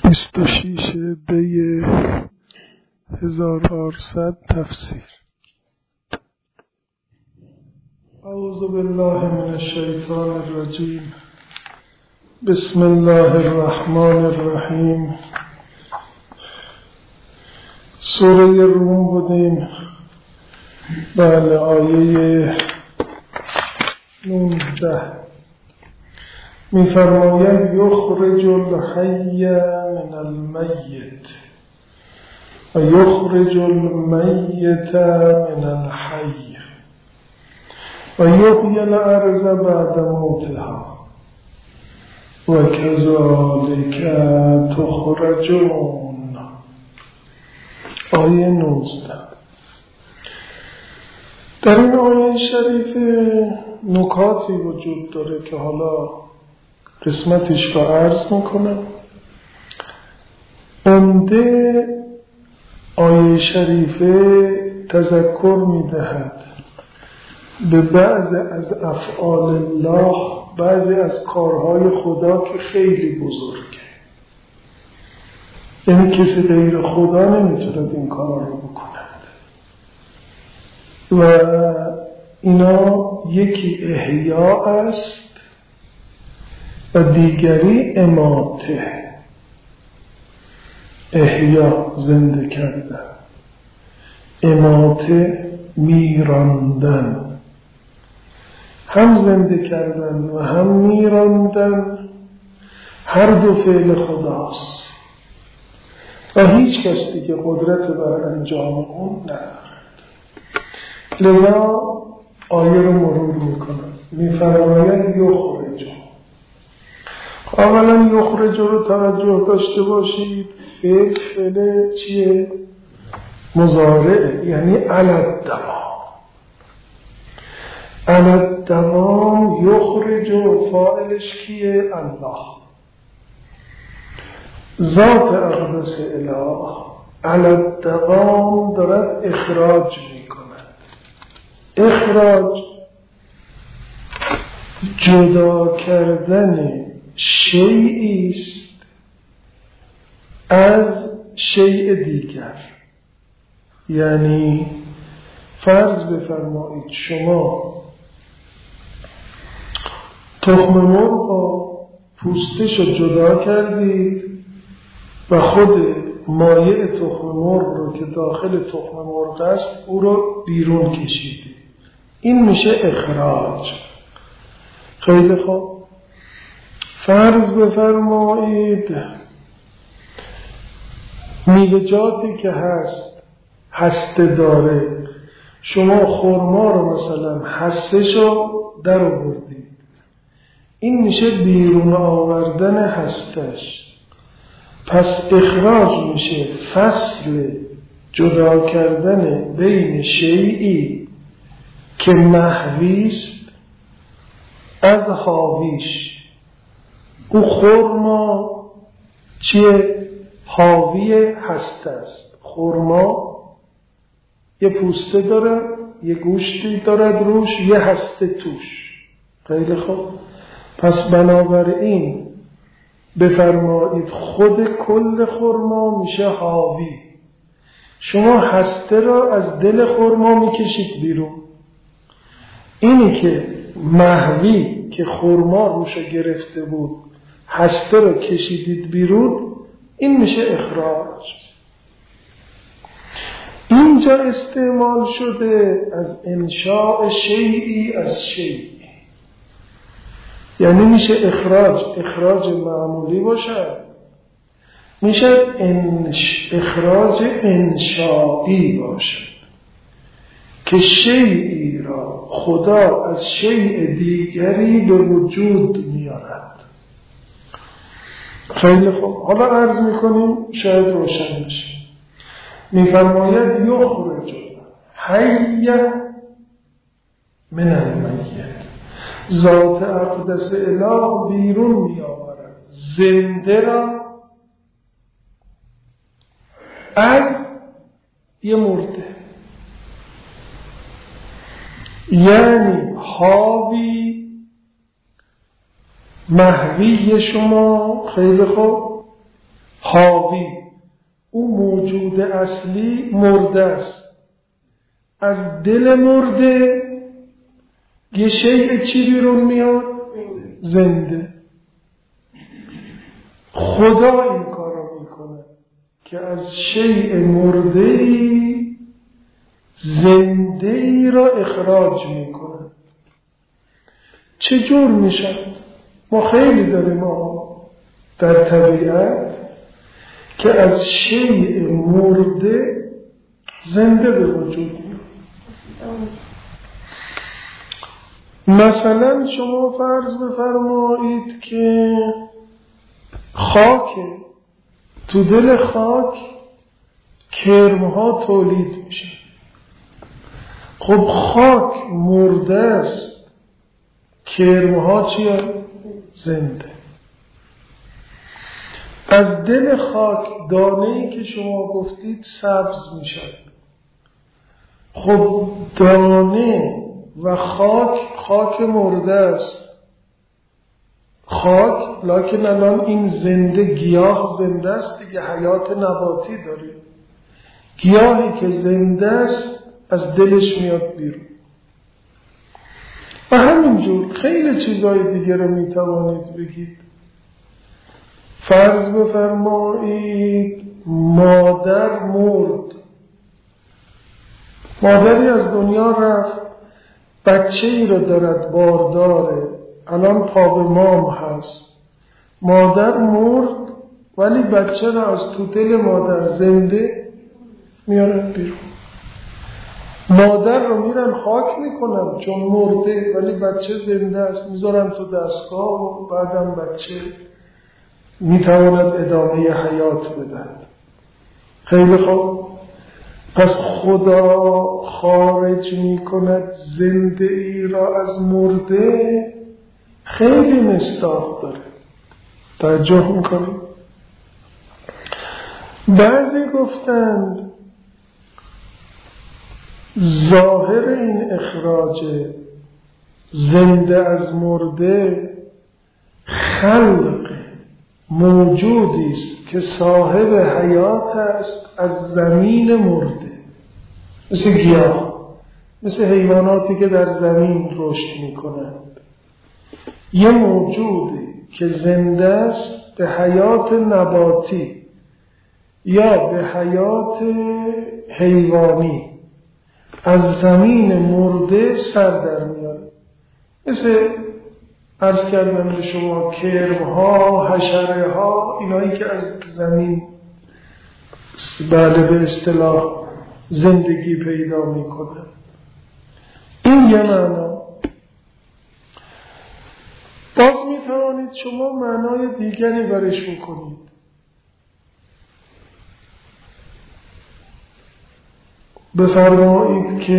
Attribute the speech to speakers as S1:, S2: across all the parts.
S1: 26 دی 1400 تفسیر. اعوذ بالله من الشیطان الرجیم. بسم الله الرحمن الرحیم. سوره روم بودیم. بله، آیه 19 می‌فرماید یخرج الحی من المیت و یخرج المیت من الحی و یحیی الارض بعد موتها و کذالک تخرجون. آیه 19. در این آیه شریف نکاتی وجود داره که حالا قسمتش رو عرض میکنم. عمده آیه شریفه تذکر میدهد به بعض از افعال الله، بعضی از کارهای خدا که خیلی بزرگه، یعنی کسی غیر خدا نمیتوند این کار رو بکند و اینا یکی احیا است و دیگری اماته. احیا زنده کردن، اماته میراندن. هم زنده کردن و هم میراندن، هر دو فعل خداست و هیچ کس دیگه قدرت بر انجام اون ندارد. لذا آیه رو مرور میکنم. میفرماید یخرج. اولا یخرج رو توجه داشته باشید. فعل چیه؟ مضارع، یعنی علی الدوام. علی الدوام یخرج، فاعلش کیه؟ الله. ذات اقدس اله علی الدوام دارد اخراج میکند. اخراج جدا کردن شیئی است از شیء دیگر. یعنی فرض بفرمایید شما تخم مرغ و پوستش رو جدا کردید و خود مایع تخم مرغ رو که داخل تخم مرغ است او رو بیرون کشیدید. این میشه اخراج. خیلی خوب. فرض بفرمایید میوه‌جاتی که هسته داره، شما خرما رو مثلا هسته‌شو در آوردید، این میشه بیرون آوردن هستش. پس اخراج میشه فصل جدا کردن بین شیئی که محویست از حاویش. او خرما چیه؟ حاوی هسته است. خرما یه پوسته داره، یه گوشتی داره روش، یه هسته توش. خیلی خوب. پس بنابراین بفرمایید خود کل خرما میشه حاوی. شما هسته را از دل خرما میکشید بیرون. اینی که محوی که خرما روش گرفته بود هسته را کشیدید بیرون، این میشه اخراج. اینجا استعمال شده از انشاء شیئی از شیئی، یعنی میشه اخراج معمولی باشه، میشه اخراج انشائی باشه که شیئی را خدا از شیء دیگری به وجود میارد. خیلی خوب. حالا عرض میکنیم شاید روشن بشه. میفرماید یخرج حی من المیت. ذات اقدس اله بیرون میآورد زنده را از یه مرده. یعنی حاوی محوی شما خیلی خوب حاوی، او موجود اصلی مرده است. از دل مرده یه شیء چی بیرون میاد؟ زنده. خدا این کارو میکنه که از شیء مرده‌ای زنده‌ای را اخراج میکنه. چجور میشد؟ ما خیلی داریم در طبیعت که از شیء مرده زنده به وجود میاد. مثلا شما فرض بفرمایید که خاک، تو دل خاک کرمها تولید میشه. خب خاک مرده است، کرمها چیه؟ زنده. از دل خاک دانه‌ای که شما گفتید سبز میشه. خب دانه و خاک مرده است، خاک، لکن الان این زنده، گیاه زنده است دیگه، حیات نباتی داره. گیاهی که زنده است از دلش میاد بیرون. و همینجور خیلی چیزای دیگه رو میتوانید بگید. فرض بفرمایید مادر مرد، مادری از دنیا رفت، بچه ای رو دارد بارداره، الان پا به مام هست. مادر مرد ولی بچه رو از تو دل مادر زنده میارن بیرون. مادر رو میرن خاک میکنن چون مرده، ولی بچه زنده است، میذارن تو دستگاه و بعدم بچه میتواند ادامه حیات بدهد. خیلی خوب، پس خدا خارج میکند زنده ای را از مرده. خیلی مصداق داره، توجه میکنید. بعضی گفتند ظاهر این اخراج زنده از مرده خلق موجودی است که صاحب حیات است از زمین مرده، مثل گیاه، مثل حیواناتی که در زمین رشد میکنند. یه موجودی که زنده است به حیات نباتی یا به حیات حیوانی از زمین مرده سر در میاره. مثل عرض کردم به شما کرمها، حشره ها، اینایی که از زمین به اصطلاح زندگی پیدا میکنه. این یه معنا. باز میتوانید شما معنای دیگری برش بکنید. بفرمایید که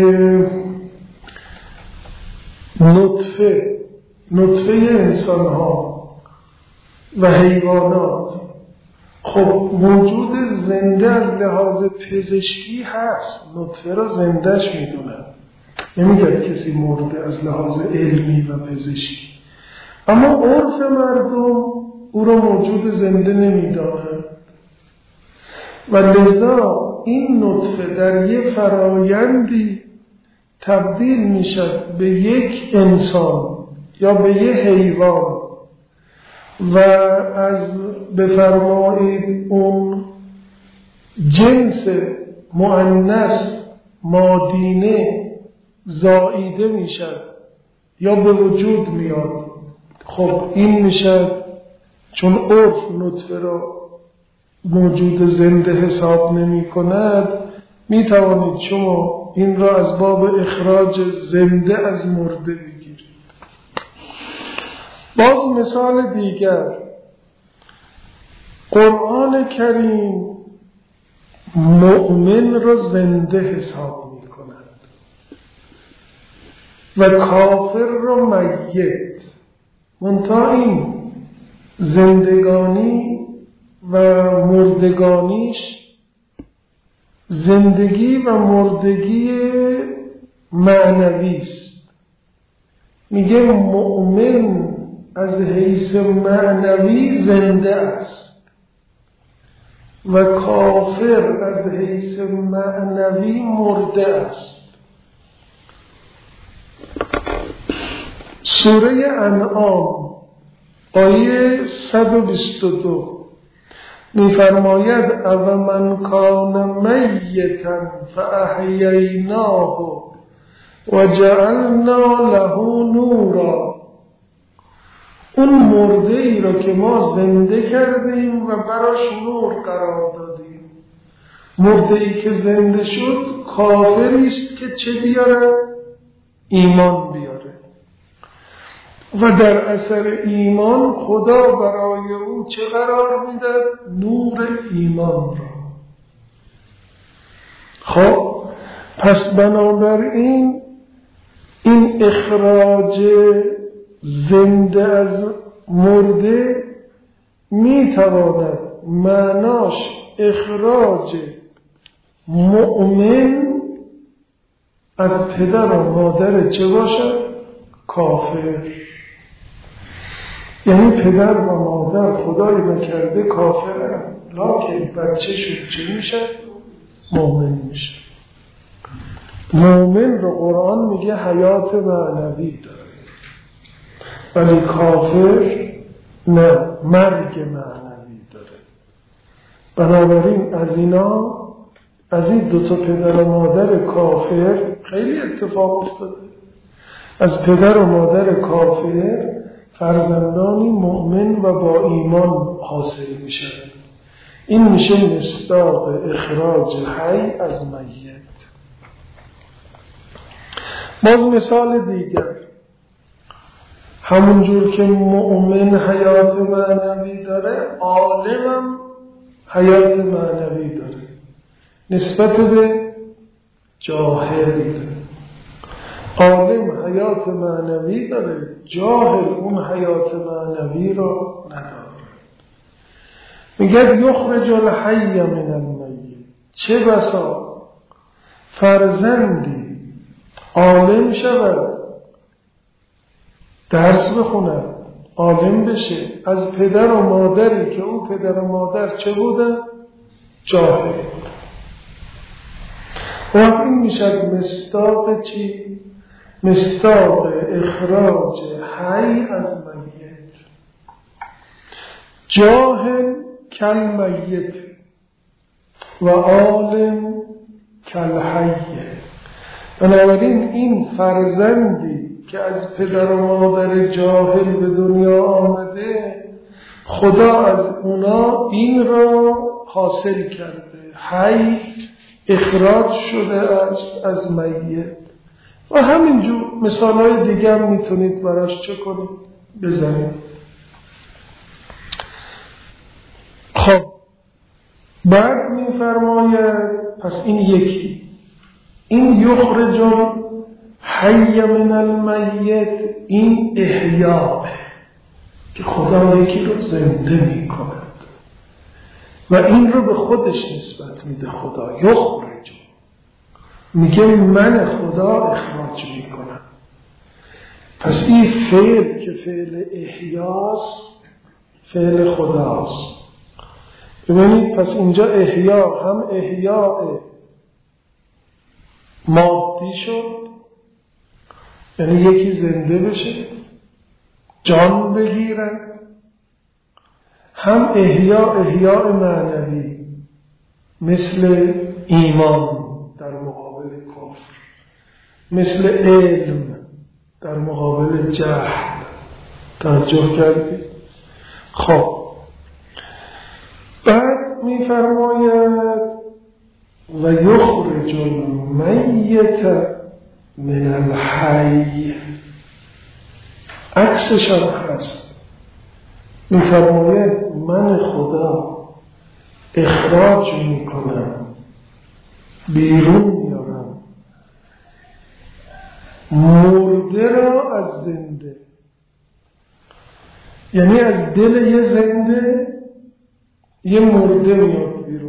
S1: نطفه انسان ها و حیوانات خب موجود زنده از لحاظ پزشکی هست، نطفه را زندهش میدونن، نمیگه کسی مرده از لحاظ علمی و پزشکی، اما عرف مردم او را موجود زنده نمیدانند و لذا این نطفه در یک فرایندی تبدیل میشد به یک انسان یا به یک حیوان و از بفرمایید اون جنس مؤنث مادینه زائیده میشد یا به وجود میاد. خب این میشد چون عرف نطفه را موجود زنده حساب نمی کند، می توانید شما این را از باب اخراج زنده از مرده بگیرید. باز مثال دیگر، قرآن کریم مؤمن را زنده حساب می کند و کافر را میت. منتها این زندگانی و مردگانیش زندگی و مردگی معنوی است. میگه مؤمن از حیث معنوی زنده است، و کافر از حیث معنوی مرده است. سوره انعام آیه 122 می‌فرماید او من کان میتا فاحییناه و جعلنا له نورا. اون مرده ای را که ما زنده کردیم و براش نور قرار دادیم. مرده ای که زنده شد کافری است که چه بیاره؟ ایمان بیاره. و در اثر ایمان خدا برای او چه قرار میده؟ نور ایمان را. خب پس بنابراین این اخراج زنده از مرده میتواند معناش اخراج مؤمن از پدر و مادر چه باشد؟ کافر. یعنی پدر و مادر خدای نکرده کافرن، لکن بچه‌شون چه میشه؟ مؤمن میشه. مؤمن رو قرآن میگه حیات معنوی داره، ولی کافر نه، مرگ معنوی داره. بنابراین از این دو تا پدر و مادر کافر خیلی اتفاق افتاده. از پدر و مادر کافر فرزندانی مؤمن و با ایمان حاصل میشه. این میشه مصداق اخراج حی از میت. باز مثال دیگر، همونجور که مؤمن حیات معنوی داره، عالمم حیات معنوی داره نسبت به جاهل. عالم حیات معنوی داره، جاهل اون حیات معنوی رو نداره. میگه یخرج الحی من المیت. چه بسا فرزندی عالم شود، درس بخونه، عالم بشه، از پدر و مادری که او پدر و مادر چه بودن؟ جاهل. وقت این میشد مصداق چی؟ مصداق اخراج حی از میت. جاهل کل میت و عالم کل حی. بنابراین این فرزندی که از پدر و مادر جاهل به دنیا آمده، خدا از اونا این را حاصل کرده، حی اخراج شده است از میت. و همینجور مثالهای دیگه هم میتونید براش چه کنید؟ بزنید. خب بعد میفرماید پس این یکی، این یخرج حی من المیت، این احیا که خدا یکی رو زنده میکند و این رو به خودش نسبت میده. خدا یخرج میگه من خدا اخراج میکنم. پس این فعل که فعل احیاست، فعل خداست. ببینید پس اینجا احیا هم احیاء مادی شد، یعنی یکی زنده بشه، جان بگیرن، هم احیاء معنوی مثل ایمان در مقابل کفر، مثل علم در مقابل جهل. توجه کردید؟ خب بعد میفرماید و یخرج المیت من الحی، عکسش هم هست. میفرماید من خدا اخراج میکنم، بیرون میارم مرده را از زنده. یعنی از دل یه زنده یه مرده میاد بیرون.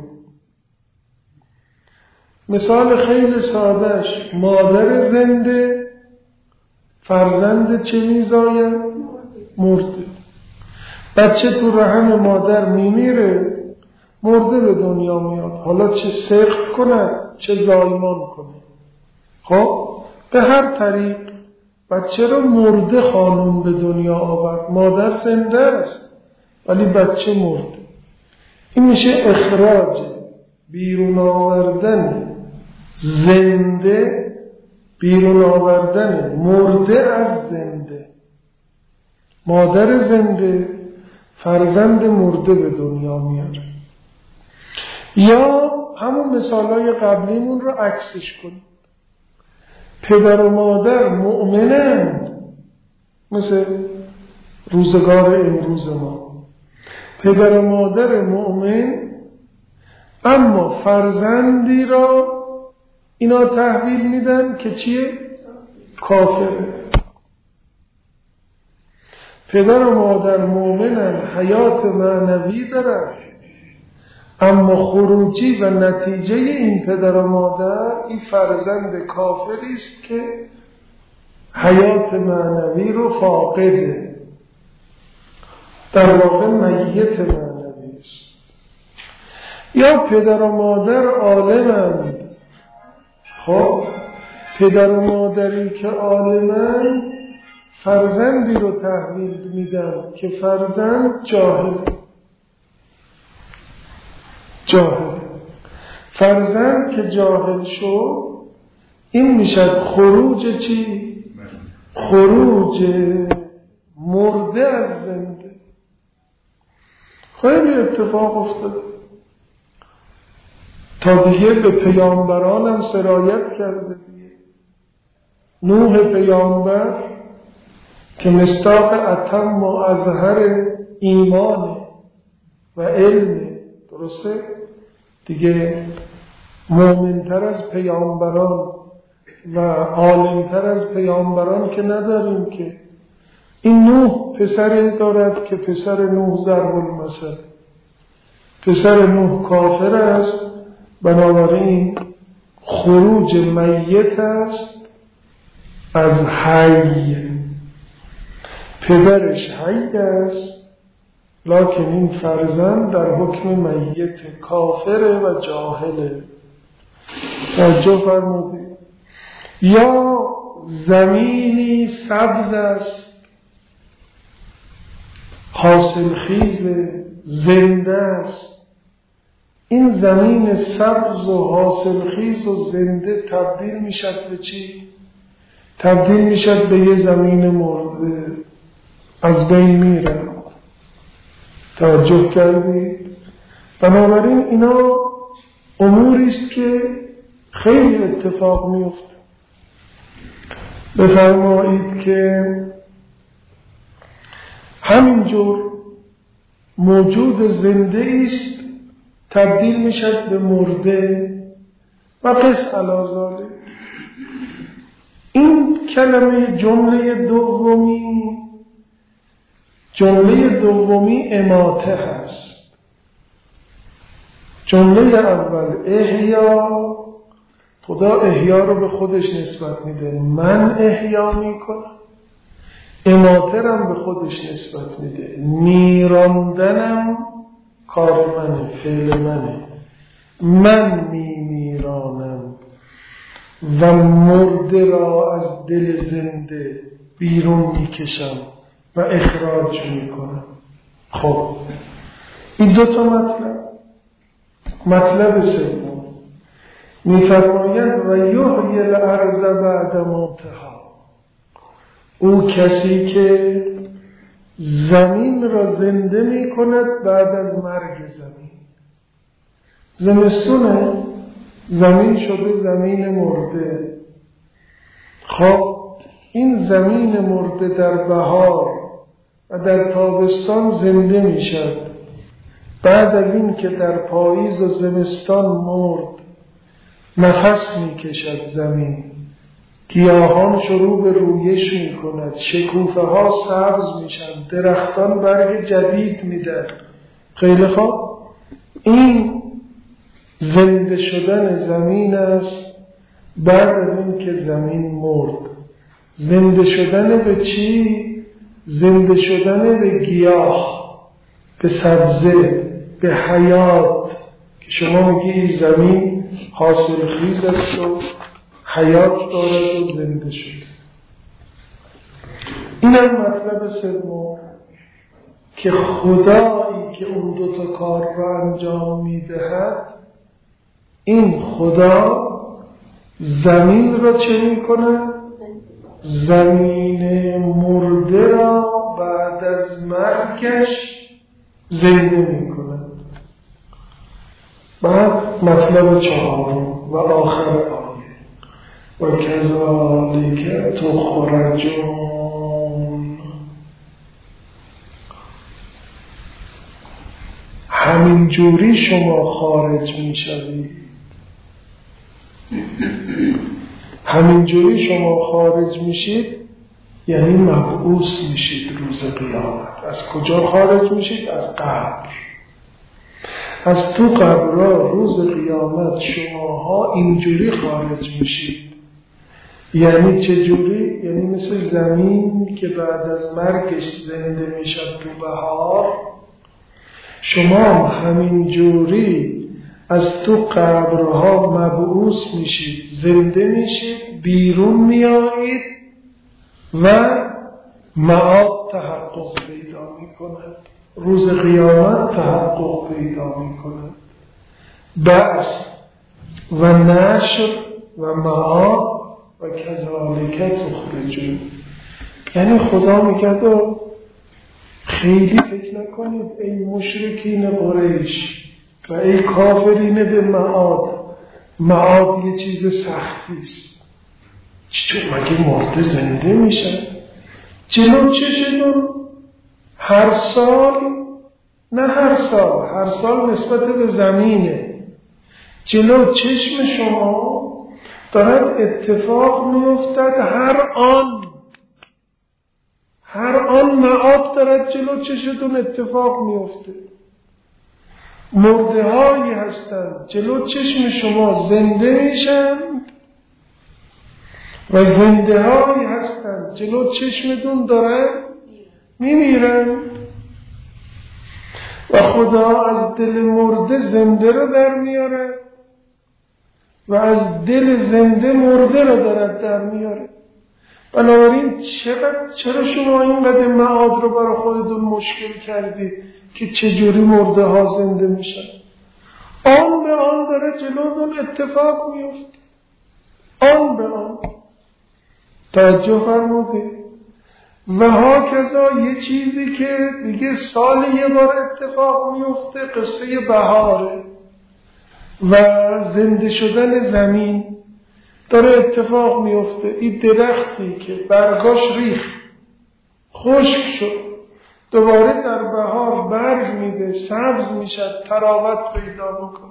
S1: مثال خیلی سادهش، مادر زنده فرزند چه میزاید؟ مرده. بچه تو رحم مادر میمیره، مرده به دنیا میاد، حالا چه سقط کنه چه زایمان کنه. خب به هر طریق بچه رو مرده خانم به دنیا آورد، مادر زنده است ولی بچه مرده. این میشه اخراج، بیرون آوردن زنده، بیرون آوردن مرده از زنده. مادر زنده فرزند مرده به دنیا میاره. یا همون مثالای قبلیمون رو عکسش کنیم. پدر و مادر مؤمنند، مثل روزگار امروز ما، پدر و مادر مؤمن، اما فرزندی را اینا تحویل میدن که چیه؟ کافره. پدر و مادر مؤمنن، حیات معنوی دارن، اما خروجی و نتیجه این پدر و مادر این فرزند کافری است که حیات معنوی رو فاقده، در واقع میت معنوی است. یا پدر و مادر عالمند. خب پدر و مادری که عالمند فرزندی رو تحویل میدن که فرزند جاهل. فرزند که جاهل شد، این میشد خروج چی؟ خروج مرده از زنده. خیلی اتفاق افتاده، تا دیگه به پیامبران هم سرایت کرده دیگه. نوح پیامبر که مصداق اتم و اظهر ایمان و علم، درسته؟ دیگه مؤمنتر از پیامبران و عالمتر از پیامبران که نداریم که. این نوح پسری دارد که پسر نوح ضرب المثل، پسر نوح کافر است، بنابراین خروج میت است از حی. پدرش حی است لکن این فرزند در حکم میت کافر و جاهله. توجه فرمودید؟ یا زمینی سبز است، حاصل خیز، زنده است. این زمین سبز و حاصل خیز و زنده تبدیل میشد به چی؟ تبدیل میشد به یه زمین مرده، از بین میره. توجه کردید؟ بنابراین اینا اموری است که خیلی اتفاق میفته. بفرمایید که همینجور موجود زنده است تبدیل میشد به مرده و قس علی ذالک. این کلمه جمله دومی اماته هست. جمله اول احیا، خدا احیا رو به خودش نسبت میده، من احیا میکنم. اماته رو به خودش نسبت میده، میراندنم کار منه، فعل منه، من میرانم و مرده را از دل زنده بیرون میکشم و اخراج میکنم. خب این دوتا مطلب سوم میفرماید و یحیی الارض بعد موتها. او کسی که زمین را زنده میکند بعد از مرگ زمین. زمستونه، زمین شده زمین مرده. خب این زمین مرده در بهار و در تابستان زنده می شد. بعد از این که در پاییز و زمستان مرد، نفس می کشد زمین، گیاهان شروع به رویش می کند، شکوفه ها سبز می شد، درختان برگ جدید می دهد. خیلی خوب، این زنده شدن زمین است بعد از این که زمین مرد. زنده شدن به چی؟ زنده شدن به گیاه، به سبزه، به حیات که شما میگی زمین حاصل خیز است و حیات دارد و زنده شد. اینم مطلب سوم که خدایی که اون دوتا کار را انجام میدهد، این خدا زمین را چه میکنه؟ زمین مرده را بعد از مرگش زنده میکنه. بعد مطلب چهارم و آخر آیه و کذالک تخرجون، همین جوری شما خارج میشوید، همین جوری شما خارج میشید یعنی مبعوث میشید روز قیامت. از کجا خارج میشید؟ از قبر. از تو قبرها روز قیامت شماها اینجوری خارج میشید. یعنی چه جوری؟ یعنی مثل زمین که بعد از مرگش زنده میشد تو بهار، شما همین جوری از تو قبرها مبعوث میشید، زنده میشید، بیرون میایید و معاد تحقق پیدا میکند. روز قیامت تحقق پیدا میکند. بعث و نشر و معاد و کذالک تخرجون. یعنی خدا میگه خیلی فکر نکنید ای مشرکین قریش و ای کافرین به معاد. معاد یه چیز سختی است. چطور مگه مرده زنده میشن؟ جلو چشتون هر سال، نه هر سال، هر سال نسبت به زمینه، جلو چشم شما دارد اتفاق میافتد. هر آن معاد دارد جلو چشتون اتفاق میفته. مرده هایی هستند جلو چشم شما زنده میشن و زنده هایی هستند جلو چشمتون دارن میمیرن. و خدا از دل مرده زنده رو در میاره و از دل زنده مرده رو دارد در میاره. بنابراین چرا شما اینقدر معاد رو برای خودتون مشکل کردید که چجوری مرده ها زنده میشن؟ آن به آن داره جلوتون اتفاق میفته، آن به آن. توجه فرمودید؟ و هاکذا یه چیزی که دیگه سال یه بار اتفاق میفته، قصه بهاره و زنده شدن زمین داره اتفاق میفته. این درختی که برگاش ریخت، خشک شد، دوباره در بهار برگ میده، سبز میشد، تراوت پیدا میکنه.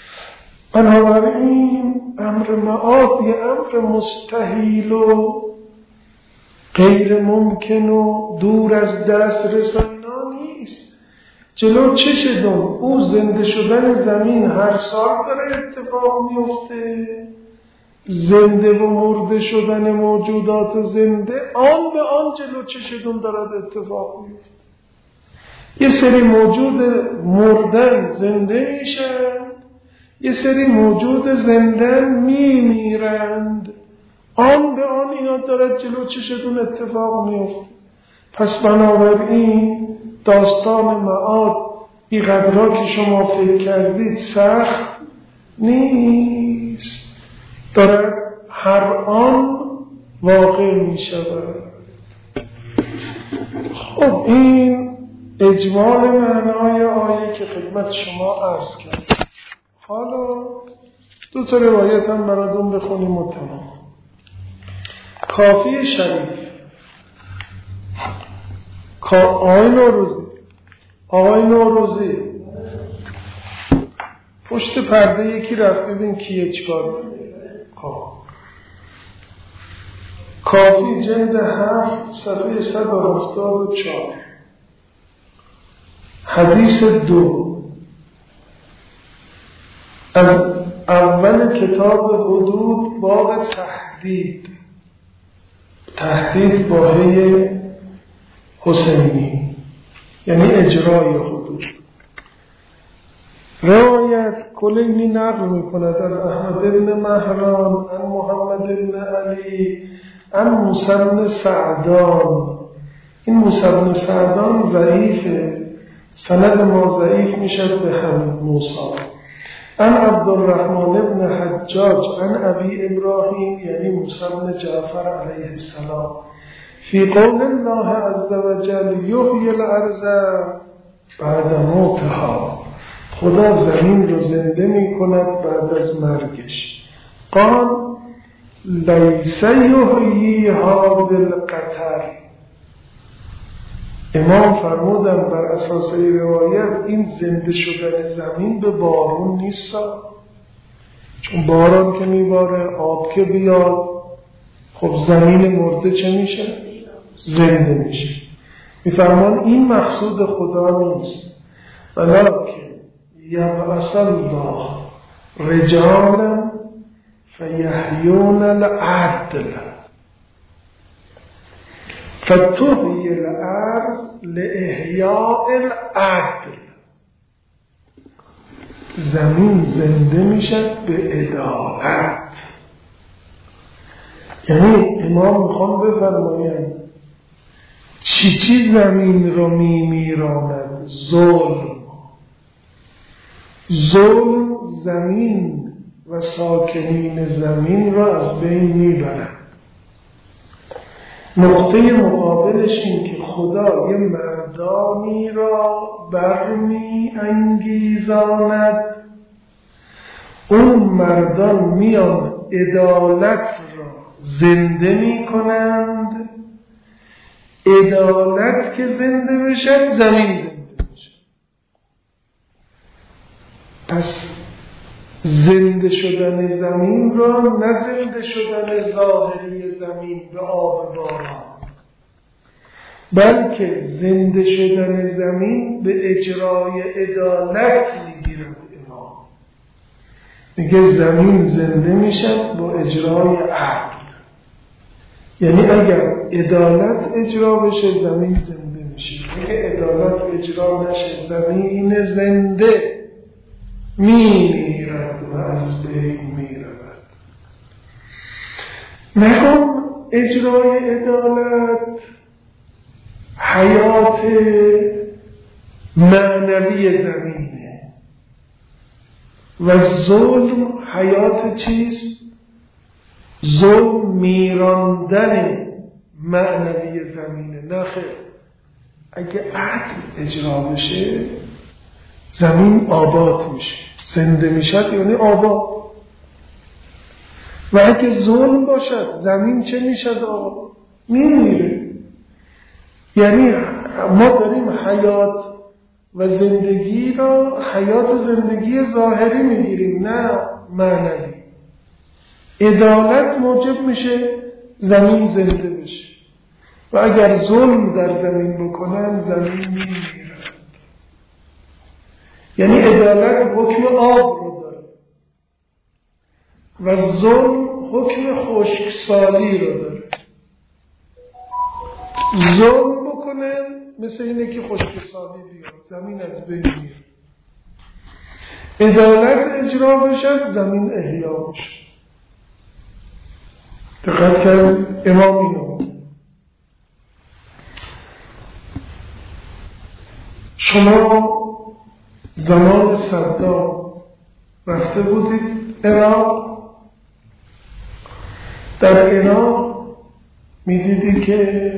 S1: بنابراین امر معاد یه امر مستحیل و غیر ممکن و دور از دست رسانا نیست. جلو چشتون او زنده شدن زمین هر سال داره اتفاق میفته. زنده و مرده شدن موجودات زنده آن به آن جلو چشتون دارد اتفاق میفته. یه سری موجود مردن زنده میشن، یه سری موجود زنده میمیرند. آن به آن اینا دارد جلو چشتون اتفاق میفته. پس بنابراین داستان معاد اینقدرها که شما فکر کردید سخت نیست، دارد هر آن واقع می شود. خب این اجمال معنای آیه که خدمت شما عرض کرد. حالا دو تا روایت هم براتون بخونیم و تمام. کافی شریف آقای نوروزی پشت پرده یکی رفت ببین کیه چکار. کافی جلد 7 صفحه 174 حدیث 2 از اول کتاب حدود باب تهدید با هی حسینی، یعنی اجرای حدود. روایت کلینی نقل میکند از احمد بن مهران عن محمد بن علی عن موسی بن سعدان. این موسی بن سعدان ضعیفه، سند ما ضعیف میشد به همین موسی. عن عبدالرحمن بن حجاج عن ابی ابراهیم یعنی موسی بن جعفر علیه السلام فی قول الله عز وجل یحیی الارض بعد موتها، خدا زمین رو زنده می کند بعد از مرگش. قال لیس یحییها بالقطر، امام فرمودن بر اساس روایت این زنده شدن زمین به بارون نیست، چون باران که میباره آب که بیاد خب زمین مرده چه میشه؟ زنده میشه. میفرمان این مقصود خدا نیست، ولکن یبعث الله رجالا فیحیون العدل فتحیی الارض لاحیاء العدل، زمین زنده میشد به عدالت. یعنی امام میخوام بفرمایند چی زمین رو میمیراند؟ ظلم زمین و ساکنین زمین را از بین میبرد. نقطه مقابلش این که خدا یه مردانی را برمی انگیزاند، اون مردان میان عدالت را زنده می کنند. عدالت که زنده بشد زمین زنده بشد. پس زنده شدن زمین را نه زنده شدن ظاهری زمین به آب باران، بلکه زنده شدن زمین به اجرای عدالت میگیرد. امام میگه زمین زنده میشد با اجرای عدل، یعنی اگر عدالت اجرا بشه زمین زنده میشه. اگر عدالت اجرا نشه زمین زنده میمیرد و از بین میرود. نکن اجرای عدالت حیات معنوی زمینه و ظلم حیات چیست؟ ظلم میراندن معنوی زمینه. نخیر، اگه عدل اجرا بشه زمین آباد میشه، زنده میشد یعنی آباد. و اگه ظلم باشد زمین چه میشد؟ آباد میمیره. یعنی ما داریم حیات و زندگی را حیات زندگی ظاهری میگیریم نه معنوی. عدالت موجب میشه زمین زنده بشه و اگر ظلم در زمین بکنن زمین میمیره. یعنی عدالت حکم آب رو داره و ظلم حکم خشکسالی رو داره. ظلم بکنه مثل اینه که خشکسالی بیاد، زمین از بین میره. عدالت اجرا بشد زمین احیا بشه. دقت کرد امام اینو. شما زمان صدام رفته بودید عراق، در عراق میدیدی که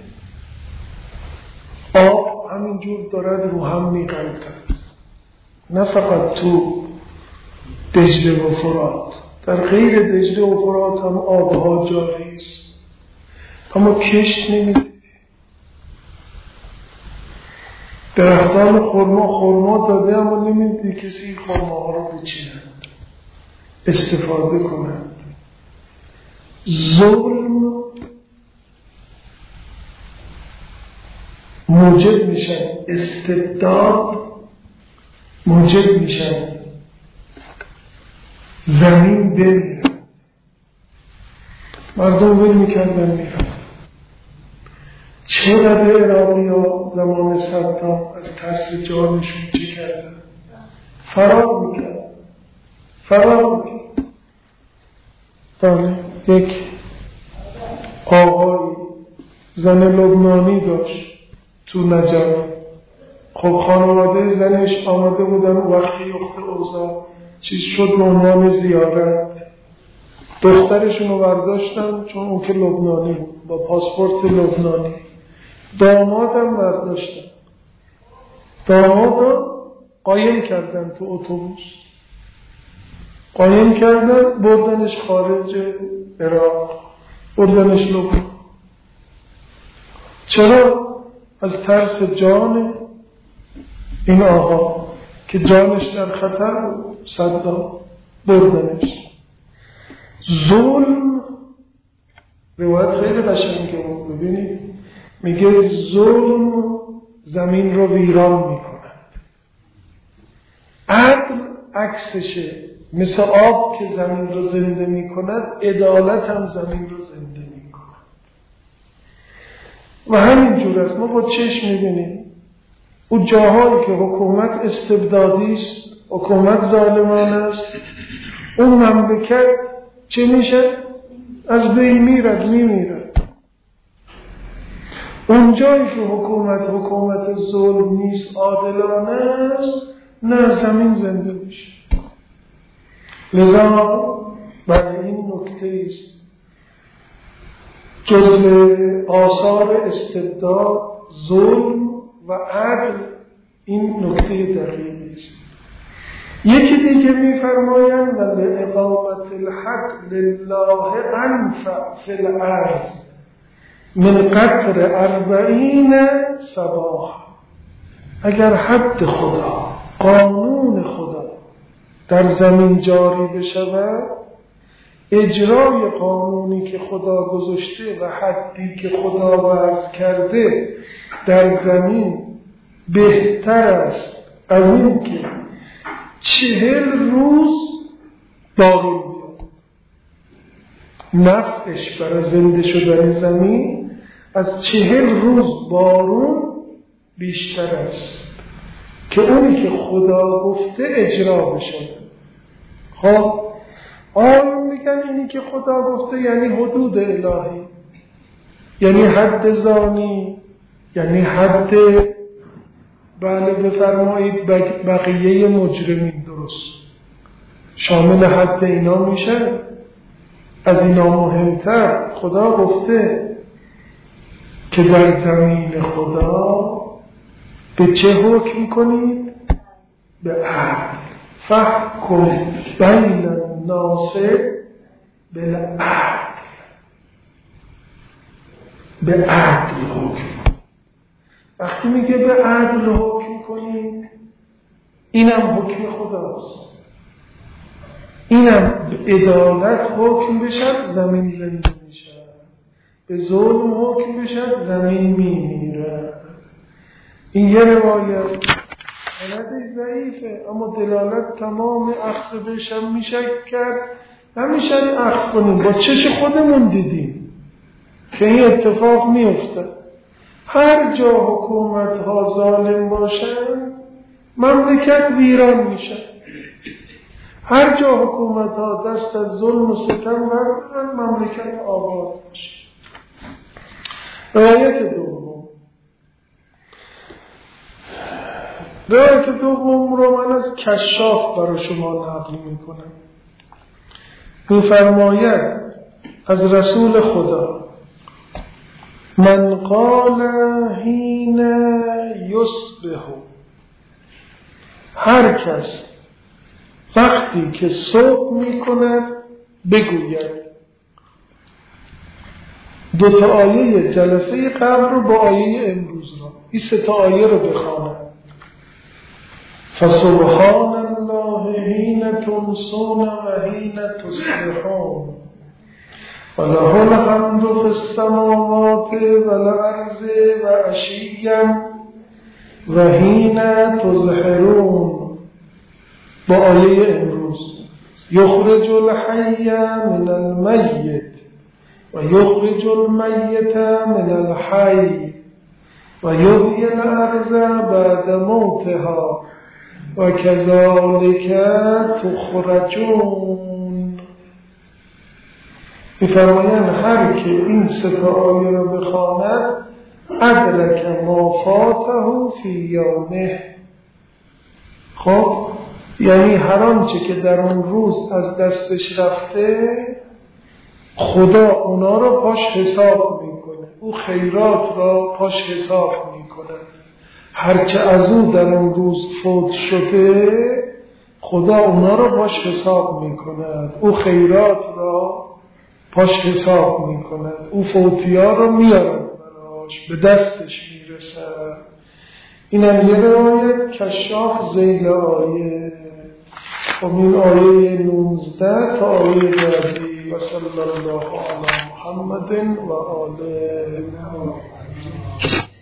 S1: آب همینجور دارد رو هم میغلطد، نه فقط تو دجله و فرات، در غیر دجله و فرات هم آبها جاری است، اما کشت نمیدیدی. درختان خرما داده اما نمیدیدی کسی خرماها رو بچینند استفاده کنند. ظلم موجب میشن استبداد، موجب میشن زمین بمیره. مردم ول میکردن میرن. چقدر عراقی ها زمان صدام از ترس جانشون چه کردن؟ فرار میکرد. بله، یک آقای زن لبنانی داشت تو نجف. خب خانواده زنش آمده بودن وقتی اخت اوضاع چیز شد به عنوان زیارت. دخترشون رو برداشتن چون اون که لبنانی بود با پاسپورت لبنانی. دامادم برداشتن. داماد قایم کردن تو اتوبوس، قایم کردن بردنش خارج عراق، بردنش لبنان. چرا؟ از ترس جان این آقا که جانش در خطر بود. صدام بردنش. ظلم، روایت خیلی قشنگه بود، ببینید میگه ظلم زمین رو ویران میکنه، عدل عکسشه، مثل آب که زمین رو زنده میکند عدالت هم زمین رو زنده میکند. و همین جور است. ما با چشم میبینیم اون جاهایی که حکومت استبدادی است، حکومت ظالمانه است، اون مملکت چه میشه؟ از بین میمیرد. اون جایی که حکومت ظلم نیست، عادلانه است، نه زمین زنده میشه. لذا برای این نکته است جزء آثار استبداد ظلم و عدل، این نکته دقیقی است. یکی دیگه میفرمایند و لإقامت الحق لله انفع فی الارض من قطر 40 صباح. اگر حد خدا، قانون خدا در زمین جاری بشود، اجرای قانونی که خدا گذاشته و حدی که خدا وضع کرده در زمین بهتر است از این که 40 روز بارون بیاد. نفعش برای زنده شدن زمین از 40 روز بارون بیشتر است که اونی که خدا گفته اجرا بشه. خب آن میگن اینی که خدا گفته یعنی حدود الهی، یعنی حد زانی، یعنی حد، بله بفرمایید بقیه مجرمین، درست شامل حد اینا میشه. از اینا مهمتر خدا گفته که در زمین خدا به چه حکم کنید؟ به عدل. فحکم بین الناس بالعدل. به عدل حکم. وقتی میگه به عدل حکم کنید، اینم حکم خداست. اینم به عدالت حکم بشد زمین زنده میشه، به ظلم حکم بشد زمین میمیره. این یه روایت سندش ضعیفه اما دلالت تمام اخذ بهش هم میشه کرد. نمیشه اخذ کنیم، با چش خودمون دیدیم که این اتفاق میفته. هر جا حکومت ها ظالم باشن مملکت ویران میشه. هر جا حکومت ها دست از ظلم و ستم بردارن مملکت آباد میشه. روایت دوم رو من از کشاف برای شما نقل میکنم. میفرماید از رسول خدا: من قال حین یصبح، هر کس وقتی که صبح میکند بگوید. دو تا آیه جلسه قبل رو با آیه امروز رو، این سه تا آیه رو بخواند. فسبحان الله حین تمسون و حین تصبحون وله الحمد فی السماوات والارض و عشیا و حین تظهرون. با آیه امروز: یخرج الحی من المیت و یخرج المیت من الحی و یحیی الارض بعد موتها و کذالک تخرجون. می‌فرمایند هر که این سه آیه را بخواند ادرک ما فاته فی یومه. خب یعنی هر آنچه که در اون روز از دستش رفته خدا اونا رو پاش حساب میکنه، او خیرات را پاش حساب میکنه. هرچه از او در اون روز فوت شده خدا اونا رو پاش حساب میکند، او خیرات را پاش حساب میکند، او فوتیا رو میارد براش، به دستش میرسد. اینم یه روایت کشاف ذیل آیه. و این آیه 19 تا آیه بعدی. و صلی الله علی محمد و آله.